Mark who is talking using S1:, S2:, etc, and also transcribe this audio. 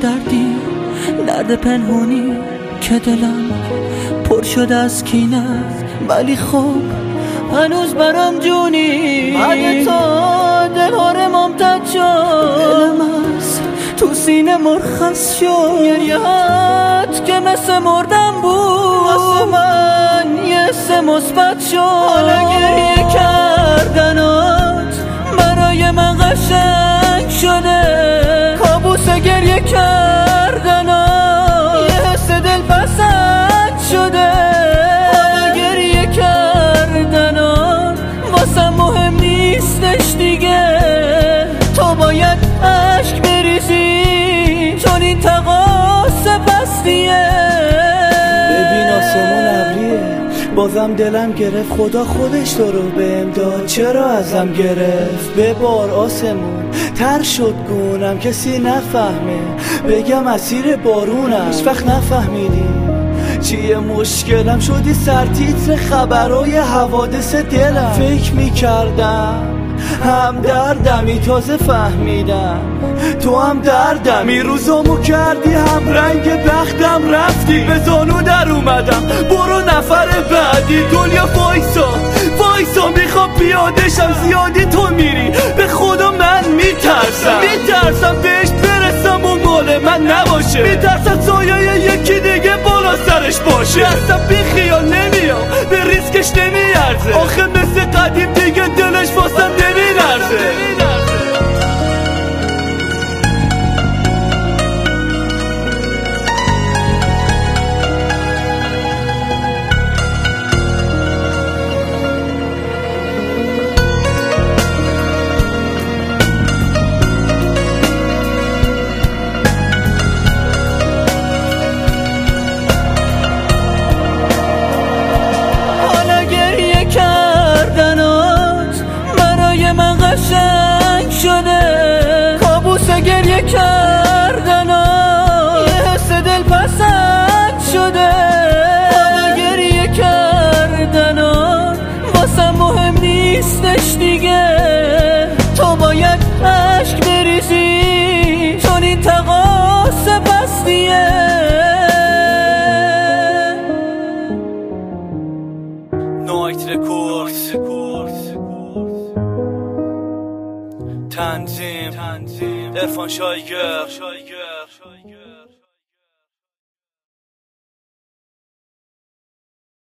S1: دردی، درد پنهونی که دلم پر شده از کینه، ولی خب هنوز برام جونی. بعد تو دلار ممتد شد، دلم از تو سینه مرخص شد. گریهات که مثل مردم بود واسه من یه حس مثبت شد. حالا گریه کردنات برای من قشنگ شده، کابوس گریه کردنات یه حس دلپسند شده. حالا گریه کردنات واسم مهم نیستش دیگه، تو باید عشق بریزی چون این تقاص پستیه.
S2: ببین آسمون ابریه، بازم دلم گرفت، خدا خودش تو رو بهم داد، چرا ازم گرفت؟ ببار آسمون تر شد گونم، کسی نفهمه بگم اسیر بارونم. هیچ وقت نفهمیدی چیه مشکلم، شدی سرتیتر خبرای حوادث دلم. فکر میکردم هم دردمی، تازه فهمیدم تو هم دردمی. روزامو کردی هم رنگ بختم، رفتی به زانو در اومدم، برو نفر بعدی. دنیا وایسا میخوام پیادشم، زیادی تو میری به خدا من میترسم بهش برسم و مال من نباشه. میترسم سایه یکی دیگه بالا سرش باشه. اصلا بی خیال نمیام، به ریسکش نمیارزه، آخه مثل قدیم دیگه دلش واسم نمیلرزه.
S1: قشنگ شده، کابوس گریه کردنات یه حس دلپسند شده. حالا گریه کردنات واسم مهم نیستش دیگه، تو باید عشق بریزی چون این تقاص پستیه.
S2: نایت رکوردز، تنظیم عرفان شایگر.